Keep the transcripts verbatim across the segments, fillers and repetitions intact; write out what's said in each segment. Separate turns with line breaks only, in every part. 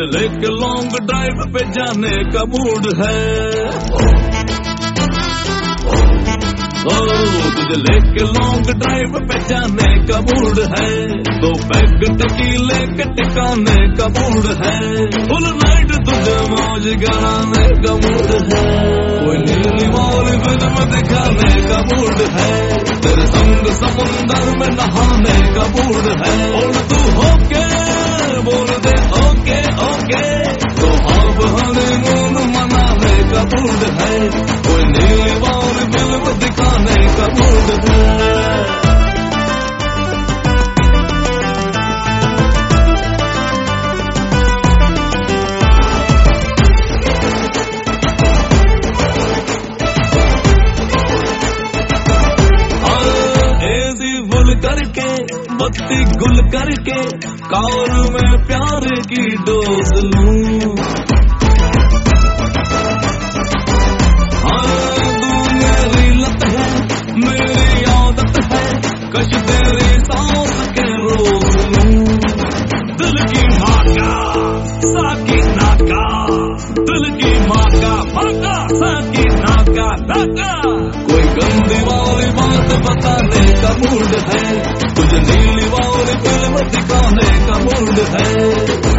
लेके long drive पे जाने का मूड है। ओ तुझे लेके लॉन्ग ड्राइव पे जाने का मूड है। दो पैग टकीले के टिकाने का मूड है। फुल नाइट तुझे मौज कराने का मूड है। कोई नीली वाली फिल्म दिखाने का मूड है। तेरे संग समुंदर में नहाने का मूड है। और तू होके बोल दे ओके ओके, तो आप हनीमून मनाने का मूड है। कोई नीली वाली फिल्म दिखाने का मूड है। करके बत्ती गुल करके कार में प्यार की डोज लूं। हाँ तू मेरी लत है, मेरी आदत है, कश तेरी सांस के रोज लूं। दिल की माँ का साकी नाका, दिल की माँ का माका साकी नाका नाका। कोई गंदी वाली बात बताने का मूड है। तुझे नीली वाली फिल्म दिखाने का मूड है।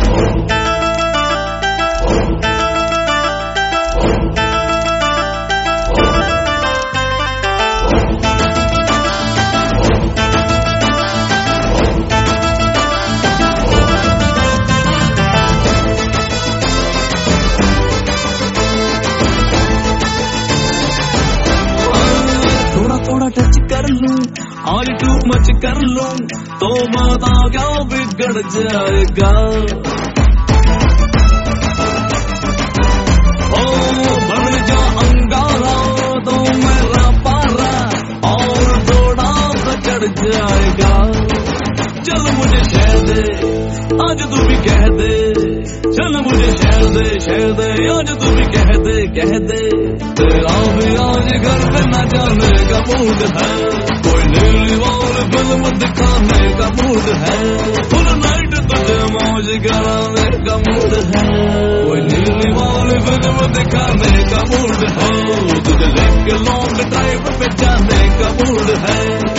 थोड़ा टच कर लूं और टू मच कर लूं तो बता क्या बिगड़ जाएगा। ओ बन जा अंगारा तो मेरा पारा और थोड़ा सा चढ़ जाएगा। चल मुझे शह दे आज तू भी कह दे, चल मुझे शह दे शह दे आज तू भी कह दे कह दे। तेरा भी आज घर पे न जाने का मूड है। कोई नीली वाली फिल्म दिखाने का मूड है। फुल नाइट तुझे मौज कराने का मूड है। कोई नीली वाली फिल्म दिखाने का मूड है। तुझे लेके लॉन्ग ड्राइव पे जाने का मूड है।